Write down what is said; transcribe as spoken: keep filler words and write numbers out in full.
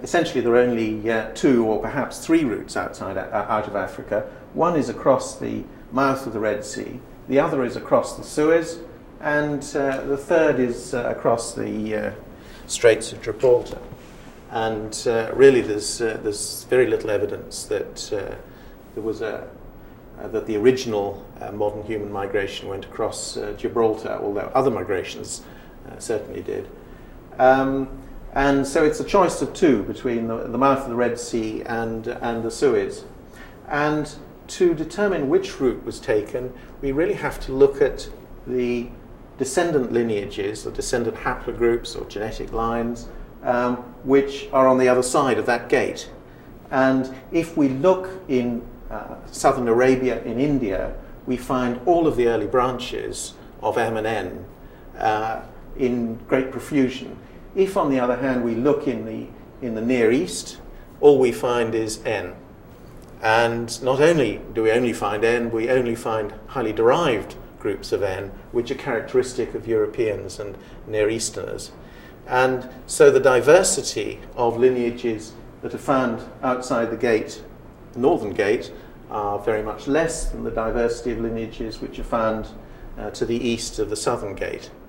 essentially there are only uh, two or perhaps three routes outside, uh, out of Africa. One is across the mouth of the Red Sea, the other is across the Suez, and uh, the third is uh, across the uh, Straits of Gibraltar. And uh, really there's, uh, there's very little evidence that uh, there was a Uh, that the original uh, modern human migration went across uh, Gibraltar, although other migrations uh, certainly did. Um, and so it's a choice of two between the, the mouth of the Red Sea and, and the Suez. And to determine which route was taken, we really have to look at the descendant lineages, or descendant haplogroups or genetic lines, um, which are on the other side of that gate. And if we look in Uh, southern Arabia in India, we find all of the early branches of M and N uh, in great profusion. If, on the other hand, we look in the, in the Near East, all we find is N. And not only do we only find N, we only find highly derived groups of N, which are characteristic of Europeans and Near Easterners. And so the diversity of lineages that are found outside the gate, the northern gate, are very much less than the diversity of lineages which are found uh, to the east of the southern gate.